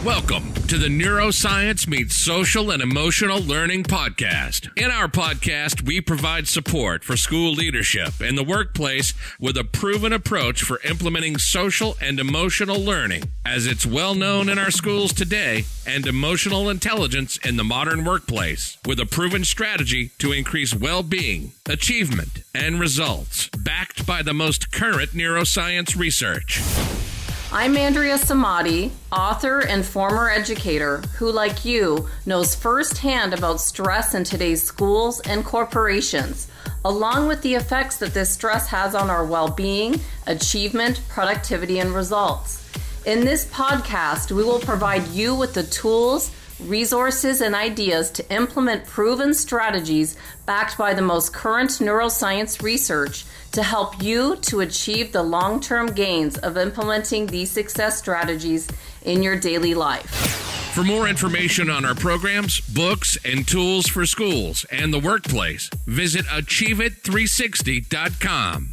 Welcome to the Neuroscience Meets Social and Emotional Learning podcast. In our podcast, we provide support for school leadership and the workplace with a proven approach for implementing social and emotional learning, as it's well known in our schools today, and emotional intelligence in the modern workplace, with a proven strategy to increase well-being, achievement, and results, backed by the most current neuroscience research. I'm Andrea Samadi, author and former educator who, like you, knows firsthand about stress in today's schools and corporations, along with the effects that this stress has on our well-being, achievement, productivity, and results. In this podcast, we will provide you with the tools, resources, and ideas to implement proven strategies backed by the most current neuroscience research to help you to achieve the long-term gains of implementing these success strategies in your daily life. For more information on our programs, books, and tools for schools and the workplace, visit achieveit360.com.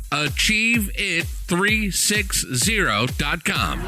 achieveit360.com.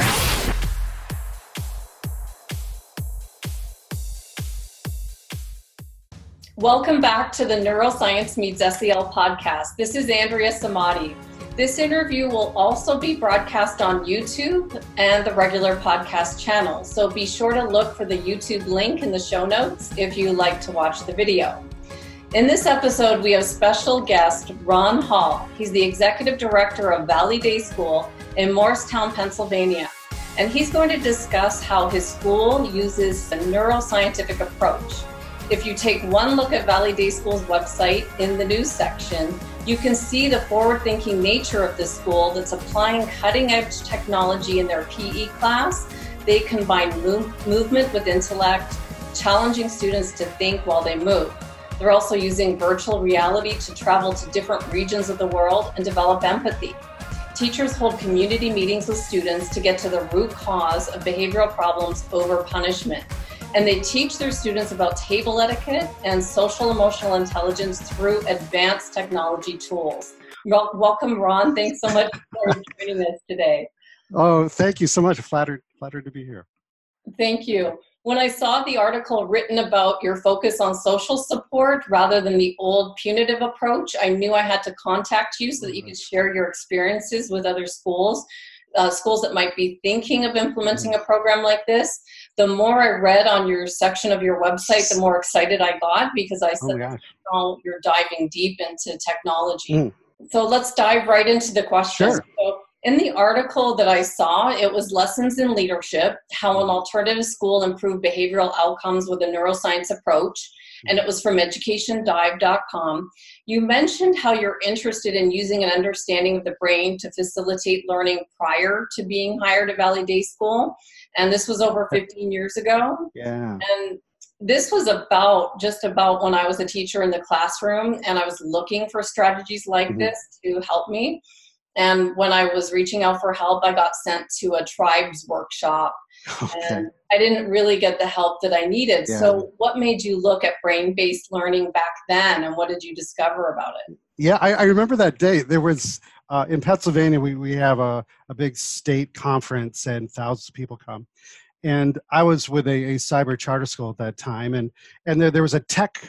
Welcome back to the Neuroscience Meets SEL podcast. This is Andrea Samadi. This interview will also be broadcast on YouTube and the regular podcast channel, so be sure to look for the YouTube link in the show notes if you like to watch the video. In this episode, we have special guest Ron Hall. He's the Executive Director of Valley Day School in Morristown, Pennsylvania, and he's going to discuss how his school uses a neuroscientific approach. If you take one look at Valley Day School's website in the news section, you can see the forward-thinking nature of this school that's applying cutting-edge technology in their PE class. They combine movement with intellect, challenging students to think while they move. They're also using virtual reality to travel to different regions of the world and develop empathy. Teachers hold community meetings with students to get to the root cause of behavioral problems over punishment. And they teach their students about table etiquette and social emotional intelligence through advanced technology tools. Welcome, Ron. Thanks so much for joining us today. Oh, thank you so much. Flattered to be here. Thank you. When I saw the article written about your focus on social support rather than the old punitive approach, I knew I had to contact you so that you could share your experiences with other schools that might be thinking of implementing a program like this. The more I read on your section of your website, the more excited I got, because I said, you're diving deep into technology. So let's dive right into the questions. Sure. So in the article that I saw, it was Lessons in Leadership, How an Alternative School Improved Behavioral Outcomes with a Neuroscience Approach. And it was from educationdive.com. You mentioned how you're interested in using an understanding of the brain to facilitate learning prior to being hired at Valley Day School. And this was over 15 years ago. Yeah. And this was just about when I was a teacher in the classroom and I was looking for strategies like this to help me. And when I was reaching out for help, I got sent to a tribes workshop. Okay. And I didn't really get the help that I needed. Yeah. So what made you look at brain-based learning back then, and what did you discover about it? Yeah, I remember that day. There was, in Pennsylvania, we have a big state conference and thousands of people come. And I was with a cyber charter school at that time. And there was a tech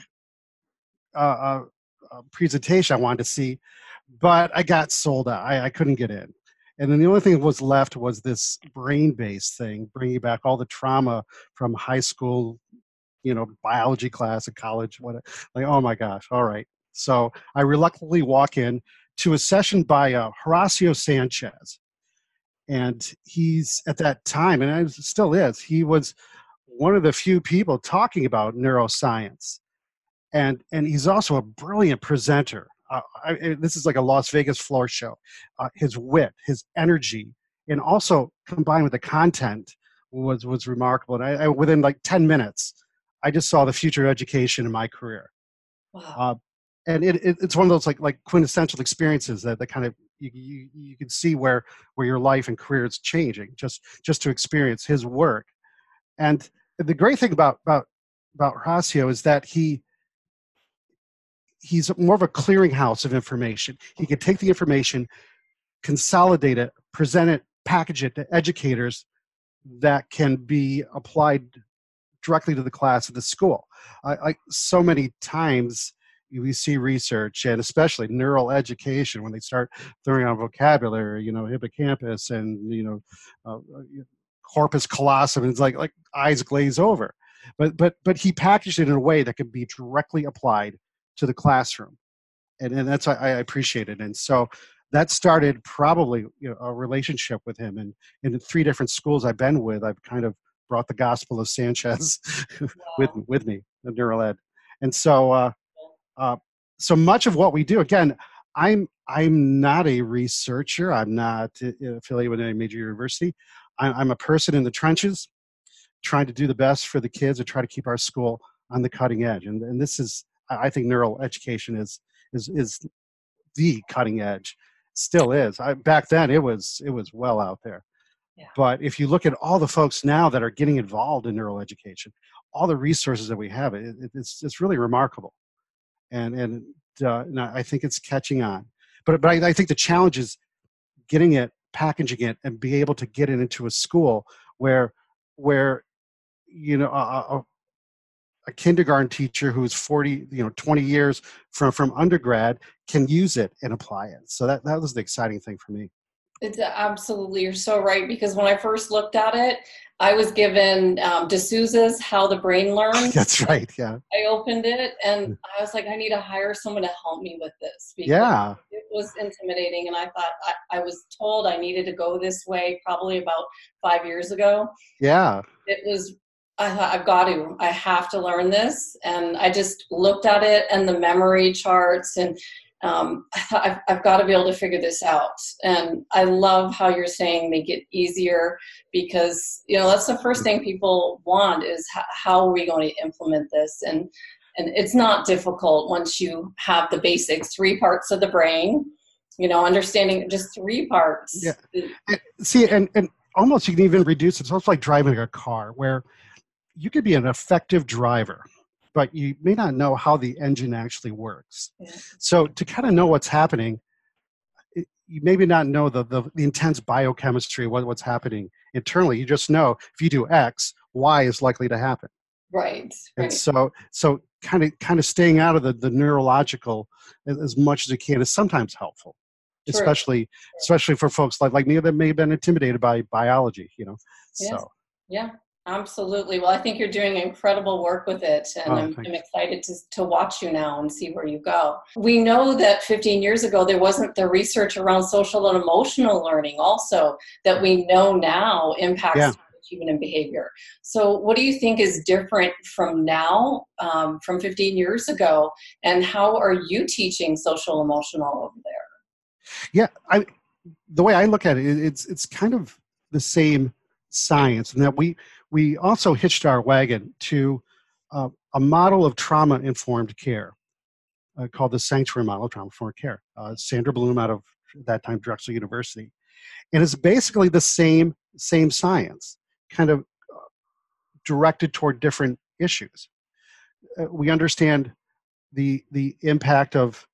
presentation I wanted to see, but I got sold out. I couldn't get in. And then the only thing that was left was this brain-based thing, bringing back all the trauma from high school, biology class at college. Oh my gosh, all right. So I reluctantly walk in to a session by Horacio Sanchez. And he's, at that time, and it still is, he was one of the few people talking about neuroscience. And he's also a brilliant presenter. This is like a Las Vegas floor show. His wit, his energy, and also combined with the content was remarkable. And I within like 10 minutes, I just saw the future of education in my career. Wow. And it's one of those like quintessential experiences that kind of you can see where your life and career is changing just to experience his work. And the great thing about Horacio is that he's more of a clearinghouse of information. He can take the information, consolidate it, present it, package it to educators that can be applied directly to the class at the school. So many times we see research, and especially neural education, when they start throwing out vocabulary, hippocampus and corpus callosum, and it's like eyes glaze over. But he packaged it in a way that could be directly applied to the classroom, and that's why I appreciate it. And so that started probably a relationship with him. And in the 3 different schools I've been with, I've kind of brought the gospel of Sanchez with me, the neural ed. And so so much of what we do, again, I'm not a researcher. I'm not affiliated with any major university. I'm a person in the trenches trying to do the best for the kids and try to keep our school on the cutting edge. And this is, I think neural education is the cutting edge. Still is. Back then it was well out there. Yeah. But if you look at all the folks now that are getting involved in neural education, all the resources that we have, it's really remarkable. And I think it's catching on. But I think the challenge is getting it, packaging it, and be able to get it into a school where a kindergarten teacher who's 40, 20 years from undergrad can use it and apply it. So that was the exciting thing for me. It's absolutely, you're so right, because when I first looked at it, I was given D'Souza's How the Brain Learns. That's right, yeah. I opened it and I was like, I need to hire someone to help me with this, because yeah. It was intimidating, and I thought I was told I needed to go this way probably about 5 years ago. Yeah. I thought, I have to learn this. And I just looked at it and the memory charts, and I thought, I've got to be able to figure this out. And I love how you're saying make it easier, because, that's the first thing people want is how are we going to implement this? And it's not difficult once you have the basics, 3 parts of the brain, understanding just 3 parts. Yeah. See, and almost you can even reduce it. It's almost like driving a car, where you could be an effective driver, but you may not know how the engine actually works. Yeah. So to kind of know what's happening, you maybe not know the intense biochemistry, what's happening internally. You just know if you do X, Y is likely to happen. Right. And so kind of staying out of the neurological as much as you can is sometimes helpful, especially for folks like me that may have been intimidated by biology. Yes. So yeah. Absolutely. Well, I think you're doing incredible work with it, and I'm excited to watch you now and see where you go. We know that 15 years ago, there wasn't the research around social and emotional learning also that we know now impacts achievement and behavior. So what do you think is different from now, from 15 years ago, and how are you teaching social emotional over there? Yeah, the way I look at it, it's kind of the same science, and that we also hitched our wagon to a model of trauma-informed care called the Sanctuary Model of Trauma-Informed Care. Sandra Bloom out of, at that time, Drexel University. And it's basically the same science, kind of directed toward different issues. We understand the impact of,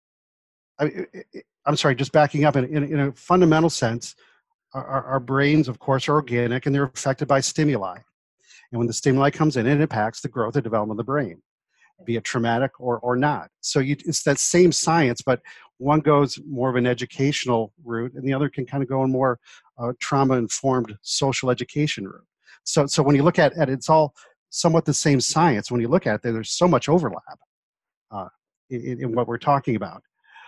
I'm sorry, just backing up, in a fundamental sense, our brains, of course, are organic, and they're affected by stimuli. And when the stimuli comes in, it impacts the growth and development of the brain, be it traumatic or not. So it's that same science, but one goes more of an educational route, and the other can kind of go in more trauma-informed social education route. So when you look at it, it's all somewhat the same science. When you look at it, there's so much overlap in what we're talking about.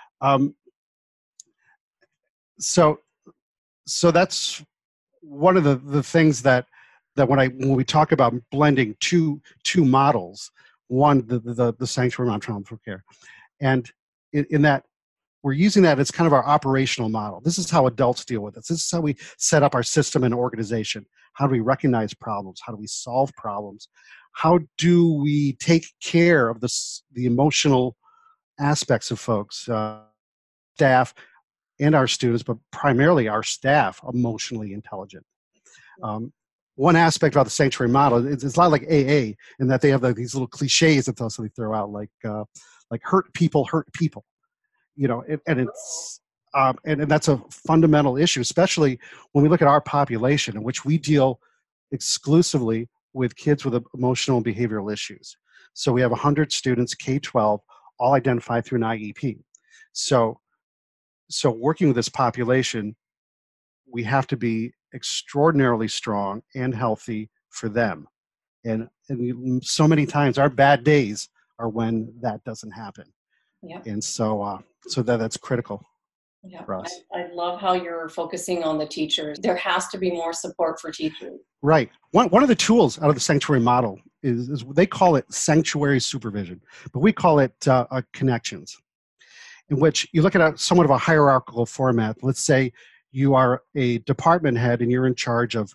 So that's one of the things that when we talk about blending two models, one the Sanctuary Model of Trauma-Informed Care, and in that we're using that as kind of our operational model. This is how adults deal with this. This is how we set up our system and organization. How do we recognize problems? How do we solve problems? How do we take care of the emotional aspects of folks, staff, and our students, but primarily our staff, emotionally intelligent. One aspect about the Sanctuary Model, it's a lot like AA, in that they have these little cliches that they throw out, like hurt people, and it's and that's a fundamental issue, especially when we look at our population, in which we deal exclusively with kids with emotional and behavioral issues. So we have 100 students, K-12, all identified through an IEP. So working with this population, we have to be extraordinarily strong and healthy for them. And so many times our bad days are when that doesn't happen. Yeah. And so that's critical for us. I love how you're focusing on the teachers. There has to be more support for teachers. Right. One of the tools out of the sanctuary model is they call it sanctuary supervision, but we call it connections, in which you look at somewhat of a hierarchical format. Let's say you are a department head and you're in charge of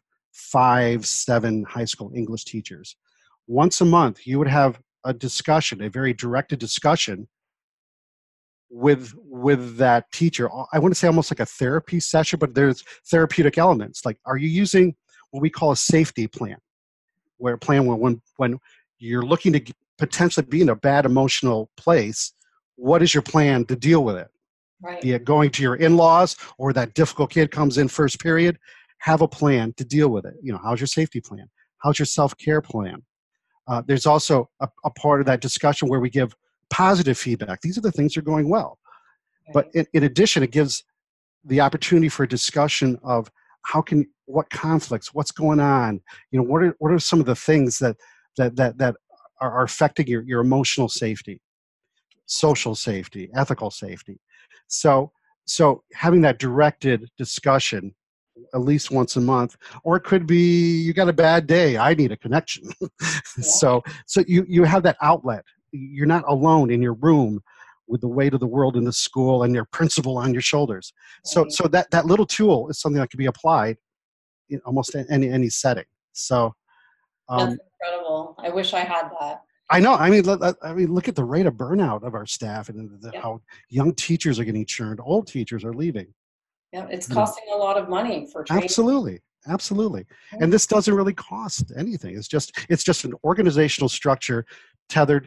5-7 high school English teachers. Once a month, you would have a discussion, a very directed discussion with that teacher. I want to say almost like a therapy session, but there's therapeutic elements. Like, are you using what we call a safety plan? Where a plan when you're looking to potentially be in a bad emotional place, what is your plan to deal with it? Right. Be it going to your in-laws or that difficult kid comes in first period, have a plan to deal with it. How's your safety plan? How's your self-care plan? There's also a part of that discussion where we give positive feedback. These are the things that are going well. Right. But in addition, it gives the opportunity for a discussion of what conflicts, what's going on, what are some of the things that are affecting your emotional safety, social safety, ethical safety. So having that directed discussion at least once a month, or it could be you got a bad day, I need a connection. So you have that outlet. You're not alone in your room with the weight of the world in the school and your principal on your shoulders. So that little tool is something that can be applied in almost any setting. So that's incredible. I wish I had that. I know. I mean, look at the rate of burnout of our staff and how young teachers are getting churned. Old teachers are leaving. Yeah, it's costing a lot of money for training. Absolutely. And this doesn't really cost anything. It's just an organizational structure tethered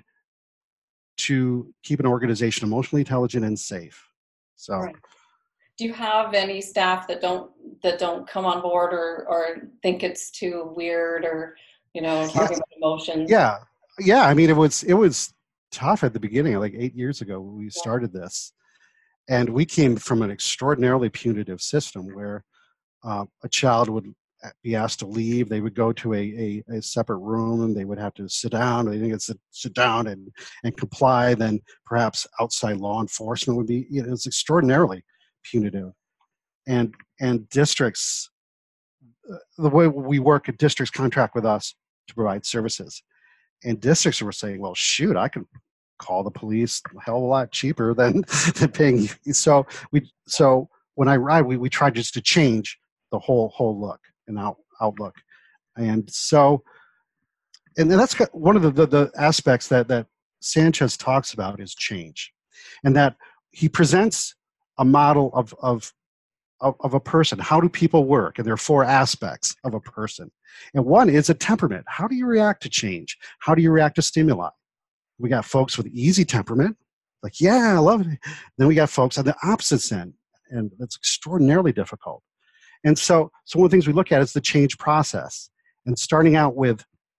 to keep an organization emotionally intelligent and safe. So, right. Do you have any staff that don't come on board or think it's too weird or talking about emotions? Yeah. I mean, it was tough at the beginning. Like 8 years ago when we started this, and we came from an extraordinarily punitive system where a child would be asked to leave. They would go to a separate room and they would have to sit down. They didn't sit down and comply. Then perhaps outside law enforcement would be. It's extraordinarily punitive, and districts. The way we work, districts contract with us to provide services, and districts were saying, "Well, shoot, I can call the police a hell of a lot cheaper than paying you." So when I ride, we try just to change the whole look and outlook. And so, and that's one of the aspects that Sanchez talks about is change, and that he presents a model of a person. How do people work? And there are 4 aspects of a person. And one is a temperament. How do you react to change? How do you react to stimuli? We got folks with easy temperament, like, yeah, I love it. Then we got folks on the opposite end, and that's extraordinarily difficult. And so one of the things we look at is the change process. And starting out with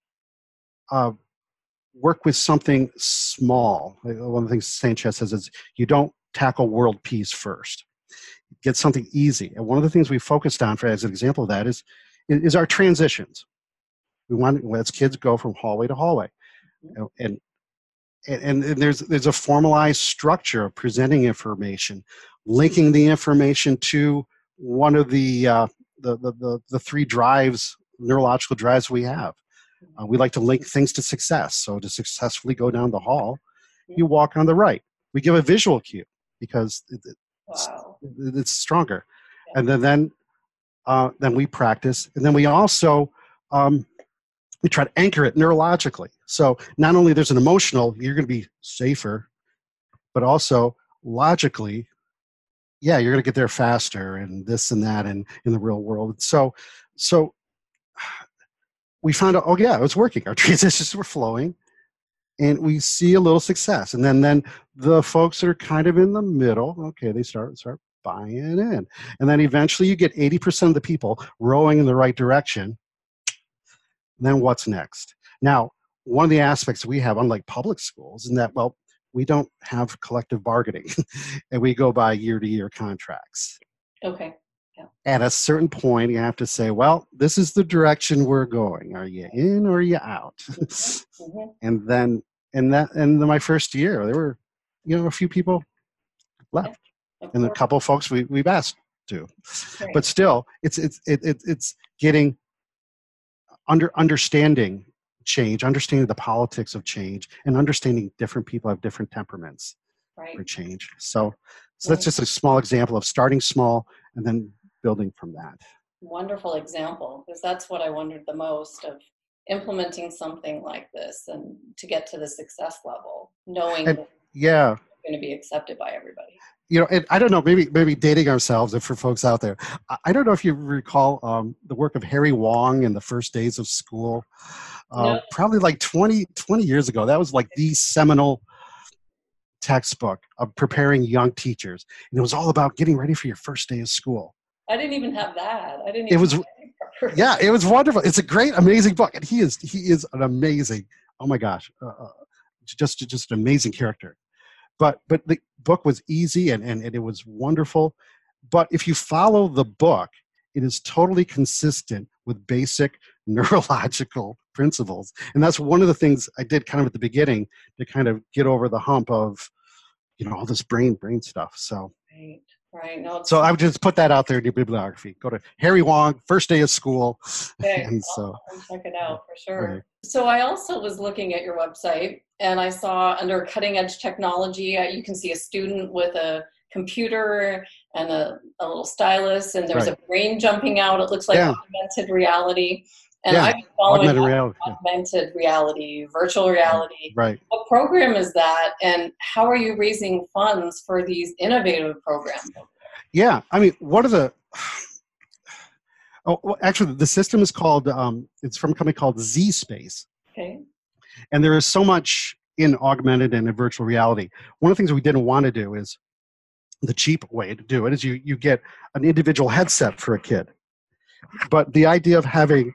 work with something small. One of the things Sanchez says is you don't tackle world peace first. Get something easy. And one of the things we focused on, as an example of that, is our transitions. We want as kids go from hallway to hallway. And there's a formalized structure of presenting information, linking the information to one of the 3 drives, neurological drives we have. We like to link things to success. So to successfully go down the hall, you walk on the right. We give a visual cue because it's stronger. Yeah. And then we practice. And then we also we try to anchor it neurologically. So not only there's an emotional, you're going to be safer, but also logically, you're going to get there faster and this and that and in the real world. So we found out, it was working. Our transitions were flowing and we see a little success. And then the folks that are kind of in the middle, they start buying in. And then eventually you get 80% of the people rowing in the right direction. Then what's next? Now, one of the aspects we have, unlike public schools, is that, well, we don't have collective bargaining and we go by year-to-year contracts. Okay. Yeah. At a certain point, you have to say, well, this is the direction we're going. Are you in or are you out? Mm-hmm. And then in my first year, there were, a few people left, and a couple of folks we've asked to, Right. but still, it's getting understanding change, understanding the politics of change, and understanding different people have different temperaments Right. for change. So that's just a small example of starting small and then building from that. Wonderful example, because that's what I wondered the most of implementing something like this and to get to the success level, knowing that it's going to be accepted by everybody. And I don't know, maybe dating ourselves, and for folks out there, I don't know if you recall the work of Harry Wong in the first days of school. No. Probably like 20 years ago. That was like the seminal textbook of preparing young teachers. And it was all about getting ready for your first day of school. I didn't even have that. It was wonderful. It's a great, amazing book. And he is an amazing, oh my gosh, just an amazing character. But the book was easy and it was wonderful. But if you follow the book, it is totally consistent with basic neurological principles. And that's one of the things I did kind of at the beginning to kind of get over the hump of, all this brain stuff. So, right. No, so I would just put that out there in your bibliography. Go to Harry Wong, first day of school. Okay. And I'll check it out for sure. Okay. So I also was looking at your website, and I saw under cutting edge technology, you can see a student with a computer and a little stylus, and there's a brain jumping out. It looks like augmented reality. And I've been following augmented reality, virtual reality. Right. What program is that, and how are you raising funds for these innovative programs? Yeah, I mean, what are the... actually, the system is called, it's from a company called Z-Space. Okay. And there is so much in augmented and in virtual reality. One of the things we didn't want to do is, the cheap way to do it is you get an individual headset for a kid. But the idea of having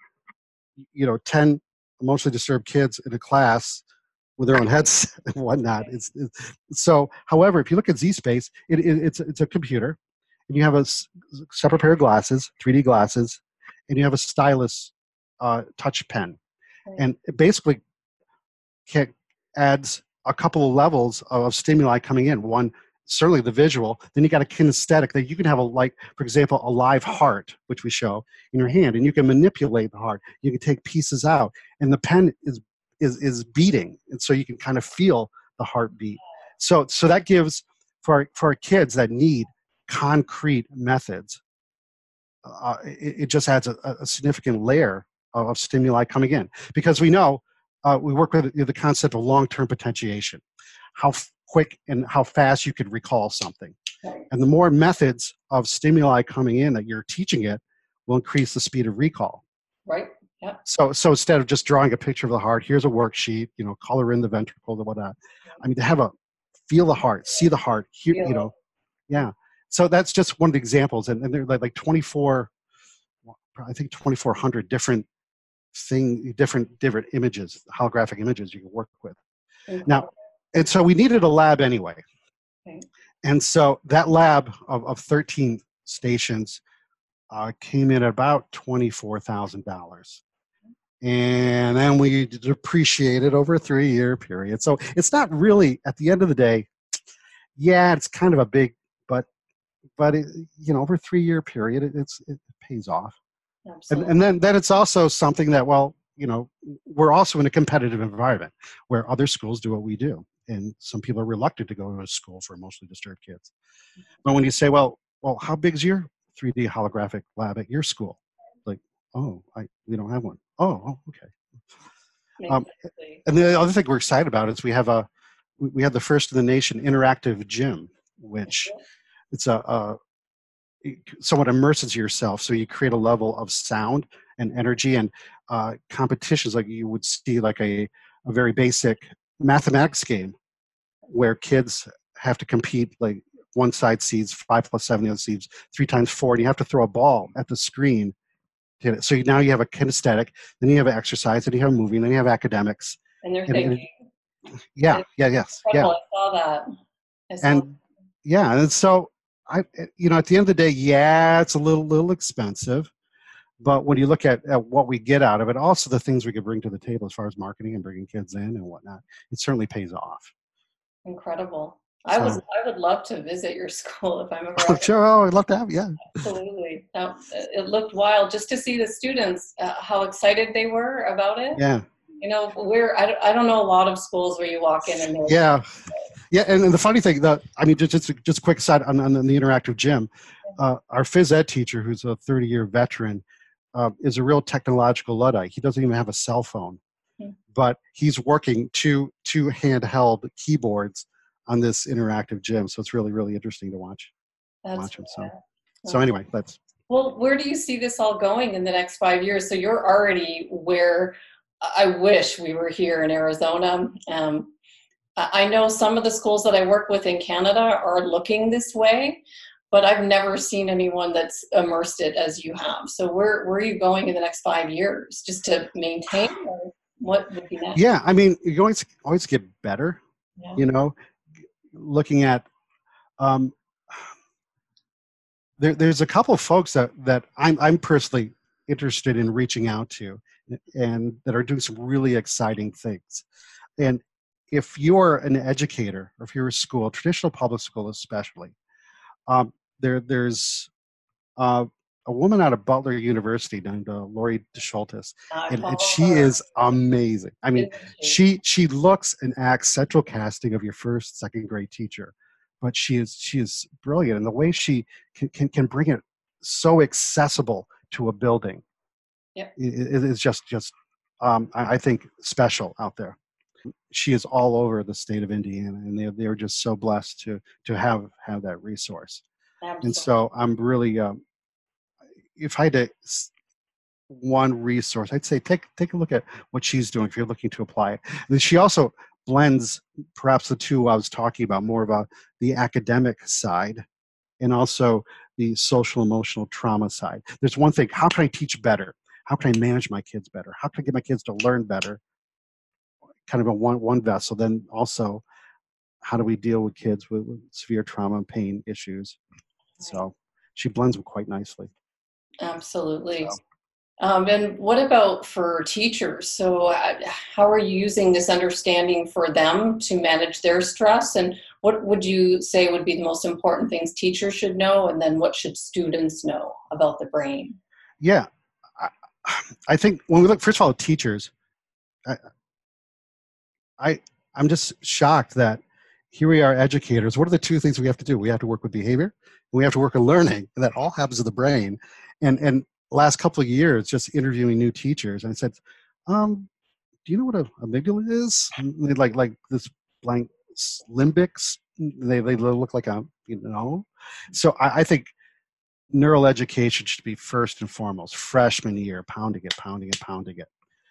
10 emotionally disturbed kids in a class with their own headsets and whatnot. So, however, if you look at Z-Space, it's a computer, and you have a separate pair of glasses, 3D glasses, and you have a stylus touch pen. Right. And it basically adds a couple of levels of stimuli coming in. One, certainly the visual. Then you got a kinesthetic that you can have for example, a live heart, which we show in your hand, and you can manipulate the heart. You can take pieces out, and the pen is beating, and so you can kind of feel the heartbeat. So that gives for our kids that need concrete methods. It just adds a significant layer of stimuli coming in, because we know we work with the concept of long-term potentiation. How quick and how fast you could recall something. Right. And the more methods of stimuli coming in that you're teaching it will increase the speed of recall. Right. Yeah. So instead of just drawing a picture of the heart, here's a worksheet, color in the ventricles and whatnot. I mean, to have feel the heart, see the heart, hear, yeah. So that's just one of the examples. And there are like 2,400 different images, holographic images you can work with. Mm-hmm. Now, and so we needed a lab anyway. Okay. And so that lab of 13 stations came in at about $24,000. And then we depreciated over a 3-year period. So it's not really, at the end of the day, it's kind of a big, but it, over a 3-year period, it pays off. Absolutely. And then it's also something that, we're also in a competitive environment where other schools do what we do. And some people are reluctant to go to a school for emotionally disturbed kids. But when you say, well, how big's your 3D holographic lab at your school? Like, we don't have one. Oh, okay. And the other thing we're excited about is we have the first in the nation interactive gym, which it's somewhat immerses yourself. So you create a level of sound and energy, and competitions like you would see like a very basic mathematics game where kids have to compete, like one side seeds 5 + 7, the other seeds 3 × 4, and you have to throw a ball at the screen So now you have a kinesthetic, then you have exercise, then you have moving, then you have academics. And they're And, thinking. yeah, yes, yeah. Incredible. I saw that. And yeah, and so at the end of the day, yeah, it's a little expensive, but when you look at what we get out of it, also the things we could bring to the table as far as marketing and bringing kids in and whatnot, it certainly pays off. Incredible. I would love to visit your school if I'm ever. Sure, I'd love to have, yeah. Absolutely. It looked wild just to see the students, how excited they were about it. Yeah. I don't know a lot of schools where you walk in and yeah, and the funny thing just a quick side on the interactive gym, our phys ed teacher, who's a 30-year veteran, is a real technological Luddite. He doesn't even have a cell phone, but he's working two handheld keyboards on this interactive gym. So it's really, really interesting to watch him. So anyway, that's. Well, where do you see this all going in the next 5 years? So you're already where I wish we were here in Arizona. I know some of the schools that I work with in Canada are looking this way, but I've never seen anyone that's immersed it as you have. So where are you going in the next 5 years? Just to maintain, or what would be next? Yeah, you always get better. Yeah. Looking at there's a couple of folks that I'm personally interested in reaching out to, and that are doing some really exciting things. And if you're an educator, or if you're a school, traditional public school especially, there's a woman out of Butler University named Lori DeSchultis, and she is amazing. She looks and acts central casting of your first, second grade teacher, but she is brilliant, and the way she can bring it so accessible to a building, is just I think special out there. She is all over the state of Indiana, and they were just so blessed to have that resource. Absolutely. And so I'm really, if I had to one resource, I'd say take a look at what she's doing if you're looking to apply it. And she also blends perhaps the two I was talking about, more about the academic side and also the social emotional trauma side. There's one thing: how can I teach better? How can I manage my kids better? How can I get my kids to learn better? Kind of a one vessel. Then also, how do we deal with kids with severe trauma and pain issues? So she blends them quite nicely. Absolutely. So. And what about for teachers? So how are you using this understanding for them to manage their stress? And what would you say would be the most important things teachers should know? And then what should students know about the brain? Yeah. I think when we look, first of all, at teachers, I'm just shocked that here we are, educators. What are the two things we have to do? We have to work with behavior, and we have to work with learning, and that all happens in the brain. And last couple of years, just interviewing new teachers, I said, do you know what a amygdala is? And like this blank limbics. They look like So I think neural education should be first and foremost, freshman year, pounding it.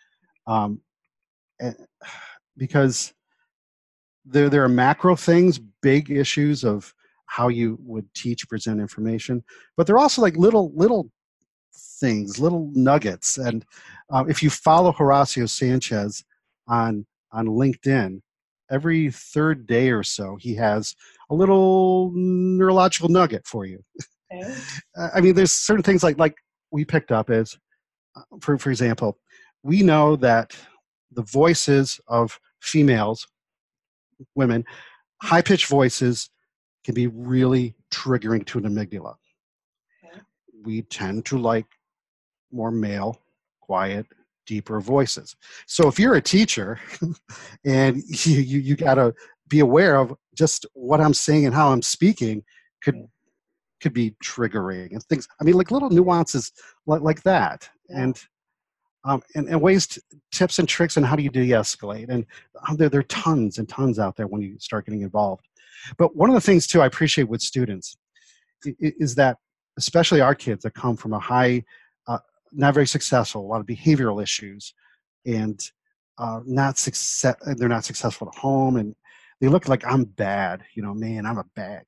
Because there are macro things, big issues of how you would teach, present information, but they're also like little things, little nuggets. And if you follow Horacio Sanchez on LinkedIn, every third day or so, he has a little neurological nugget for you. Okay. There's certain things like we picked up as, for example, we know that the voices of females, women, high-pitched voices can be really triggering to an amygdala. Okay. We tend to like more male, quiet, deeper voices. So if you're a teacher and you got to be aware of just what I'm saying and how I'm speaking could be triggering and things. Like little nuances like that. Yeah. And ways, tips and tricks on how do you de-escalate. And there are tons and tons out there when you start getting involved. But one of the things, too, I appreciate with students is that, especially our kids that come from a high, not very successful, a lot of behavioral issues, and they're not successful at home, and they look like I'm bad, man, I'm a bad,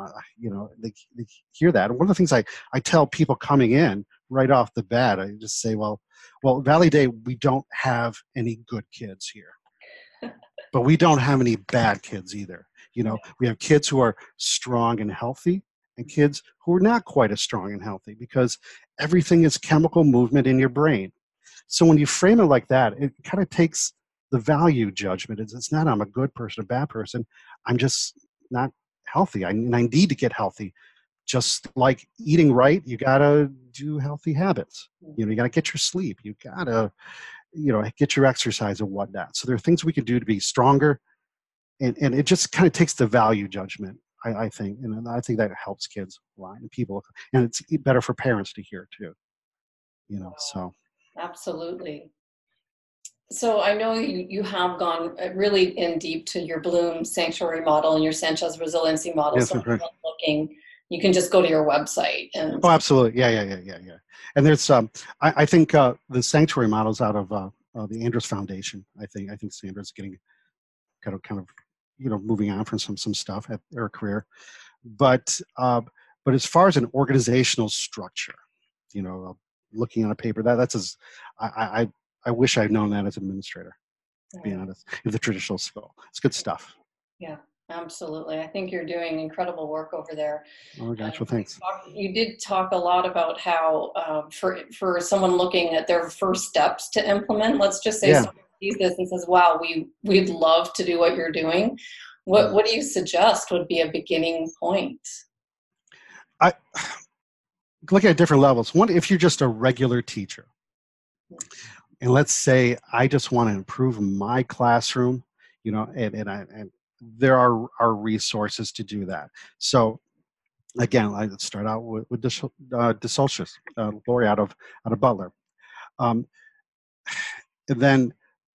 they hear that. And one of the things I tell people coming in right off the bat, I just say, well, Valley Day, we don't have any good kids here, but we don't have any bad kids either. We have kids who are strong and healthy and kids who are not quite as strong and healthy, because everything is chemical movement in your brain. So when you frame it like that, it kind of takes the value judgment. It's not I'm a good person, a bad person. I'm just not healthy. I need to get healthy. Just like eating right, you got to do healthy habits. You got to get your sleep. You got to, get your exercise and whatnot. So there are things we can do to be stronger. And it just kind of takes the value judgment, I think. And I think that helps kids a lot and people. And it's better for parents to hear too, so. Absolutely. So I know you have gone really in deep to your Bloom Sanctuary model and your Sanchez resiliency model. Yes, so if you're looking, you can just go to your website. Oh, absolutely. Yeah. And there's I think the Sanctuary model's out of the Andrews Foundation. I think Sandra's getting kind of moving on from some stuff at her career, but as far as an organizational structure, looking on a paper, that's as I wish I'd known that as administrator, to be honest, in the traditional school. It's good stuff. Yeah, absolutely. I think you're doing incredible work over there. Oh my gosh, well, thanks. You did talk a lot about how for someone looking at their first steps to implement, let's just say someone sees this and says, wow, we'd love to do what you're doing. What do you suggest would be a beginning point? I look at different levels. One, if you're just a regular teacher, and let's say I just want to improve my classroom, and there are resources to do that. So again, I start out with DeSocius, Lori out of Butler. And then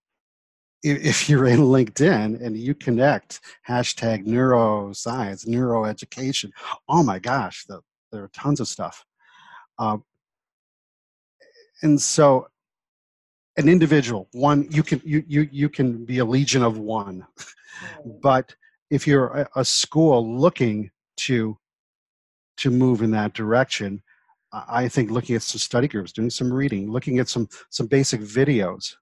if you're in LinkedIn and you connect hashtag neuroscience, neuroeducation, oh my gosh, there are tons of stuff. And so an individual, one, you can be a legion of one. But if you're a school looking to move in that direction, I think looking at some study groups, doing some reading, looking at some basic videos,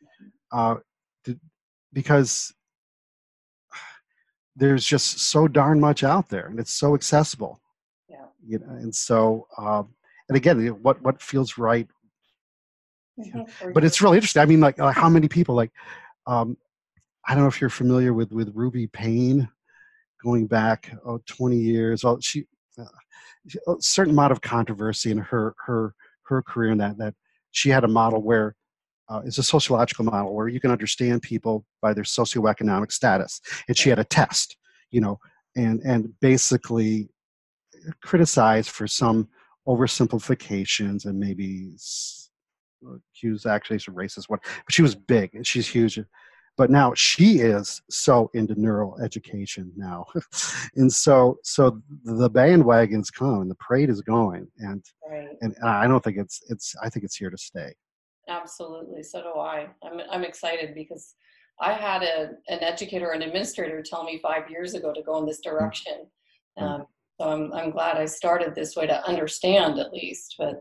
because there's just so darn much out there, and it's so accessible. Yeah. And so, and again, what feels right. Mm-hmm. But it's really interesting. I mean, like how many people I don't know if you're familiar with Ruby Payne, going back 20 years. Well, she a certain amount of controversy in her career in that she had a model where it's a sociological model where you can understand people by their socioeconomic status, and she had a test, and basically criticized for some oversimplifications and maybe accused actually some racist one, but she was big and she's huge. But now she is so into neuroeducation now. And so the bandwagon's come, the parade is going, and I don't think I think it's here to stay. Absolutely. So do I. I'm excited because I had an educator and administrator tell me 5 years ago to go in this direction. So I'm glad I started this way to understand at least, but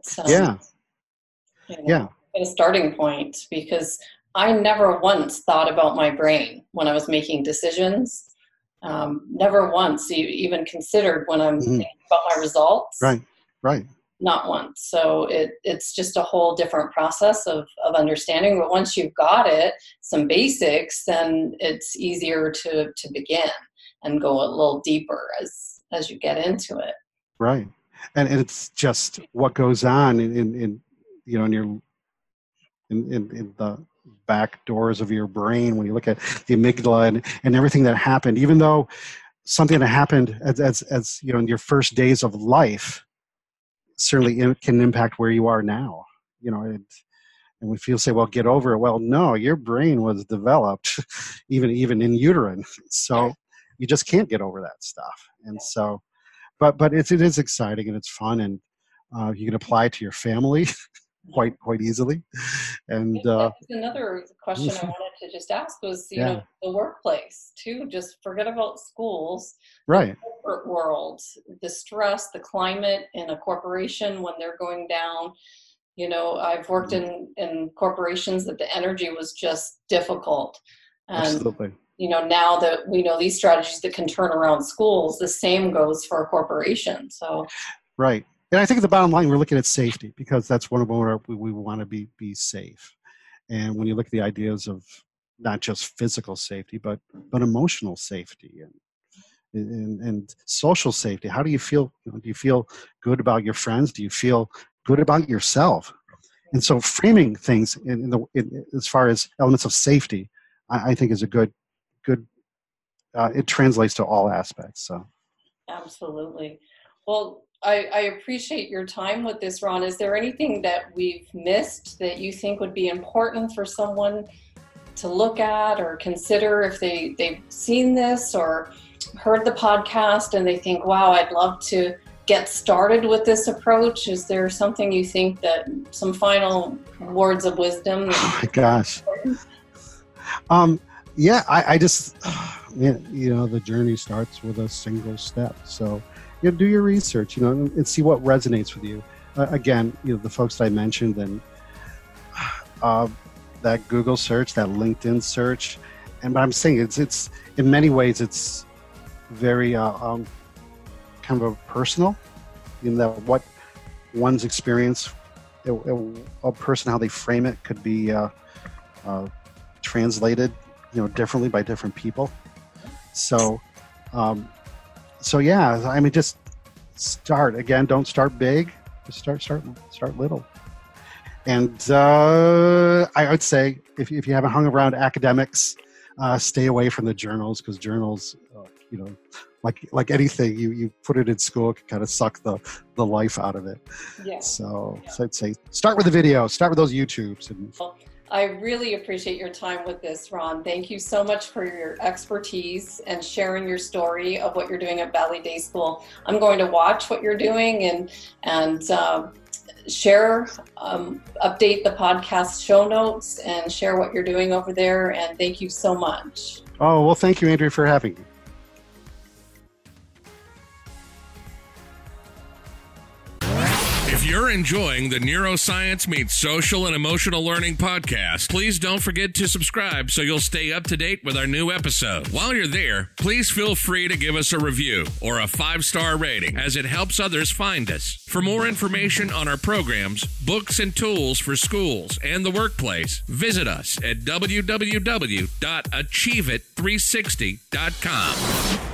a starting point, because I never once thought about my brain when I was making decisions. Never once even considered when I'm thinking about my results. Right. Not once. So it's just a whole different process of understanding. But once you've got it, some basics, then it's easier to begin and go a little deeper as you get into it. Right. And it's just what goes on in the back doors of your brain when you look at the amygdala and everything that happened, even though something that happened as in your first days of life certainly can impact where you are now, and we feel say, well, get over it. Well, no, your brain was developed even in uterine, so you just can't get over that stuff. And so but it is exciting and it's fun, and you can apply it to your family. quite easily. And that was another question I wanted to just ask was, you know, the workplace too. Just forget about schools. Right. The corporate world, the stress, the climate in a corporation when they're going down. You know, I've worked in corporations that the energy was just difficult. And, absolutely. you know, now that we know these strategies that can turn around schools, the same goes for a corporation. So, right. And I think the bottom line, we're looking at safety because that's one of our, we want to be safe. And when you look at the ideas of not just physical safety, but emotional safety and social safety, how do you feel? You know, do you feel good about your friends? Do you feel good about yourself? And so framing things as far as elements of safety, I think is a good. It translates to all aspects. So, absolutely. Well, I appreciate your time with this, Ron. Is there anything that we've missed that you think would be important for someone to look at or consider if they've seen this or heard the podcast and they think, wow, I'd love to get started with this approach? Is there something you think that some final words of wisdom? Oh my gosh. Yeah, I just, you know, the journey starts with a single step. So, you know, do your research, you know, and see what resonates with you. Again, you know, the folks that I mentioned and that Google search, that LinkedIn search. But I'm saying it's in many ways, it's very kind of personal in that what one's experience, a person, how they frame it could be translated, you know, differently by different people. So, yeah, I mean, just start. Again, don't start big. Just start little. And I would say if you haven't hung around academics, stay away from the journals because journals, you know, like anything, you put it in school, it can kind of suck the life out of it. Yeah. So I'd say start with the video, start with those YouTubes. I really appreciate your time with this, Ron. Thank you so much for your expertise and sharing your story of what you're doing at Valley Day School. I'm going to watch what you're doing and share, update the podcast show notes and share what you're doing over there. And thank you so much. Oh, well, thank you, Andrea, for having me. If you're enjoying the Neuroscience Meets Social and Emotional Learning podcast, please don't forget to subscribe so you'll stay up to date with our new episode. While you're there, please feel free to give us a review or a 5-star rating as it helps others find us. For more information on our programs, books, and tools for schools and the workplace, visit us at www.achieveit360.com.